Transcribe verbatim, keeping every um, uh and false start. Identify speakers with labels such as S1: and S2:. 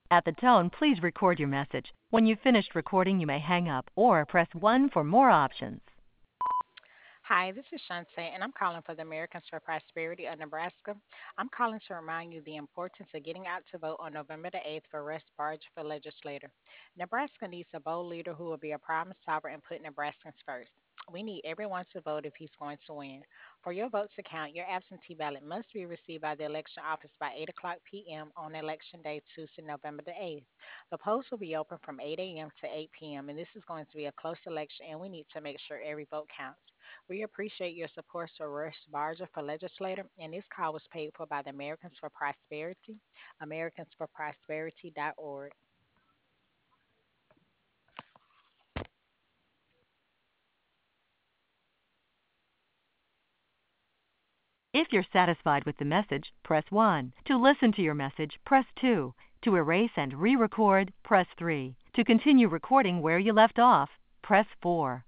S1: At the tone, please record your message. When you've finished recording, you may hang up or press one for more options.
S2: Hi, this is Shantae, and I'm calling for the Americans for Prosperity of Nebraska. I'm calling to remind you the importance of getting out to vote on November the eighth for Russ Barger for legislator. Nebraska needs a bold leader who will be a problem solver and put Nebraskans first. We need everyone to vote if he's going to win. For your vote to count, your absentee ballot must be received by the election office by eight o'clock p m on election day, Tuesday, November the eighth. The polls will be open from eight a m to eight p m, and this is going to be a close election, and we need to make sure every vote counts. We appreciate your support for Rush Barger for legislator, and this call was paid for by the Americans for Prosperity, americans for prosperity dot org.
S1: If you're satisfied with the message, press one. To listen to your message, press two. To erase and re-record, press three. To continue recording where you left off, press four.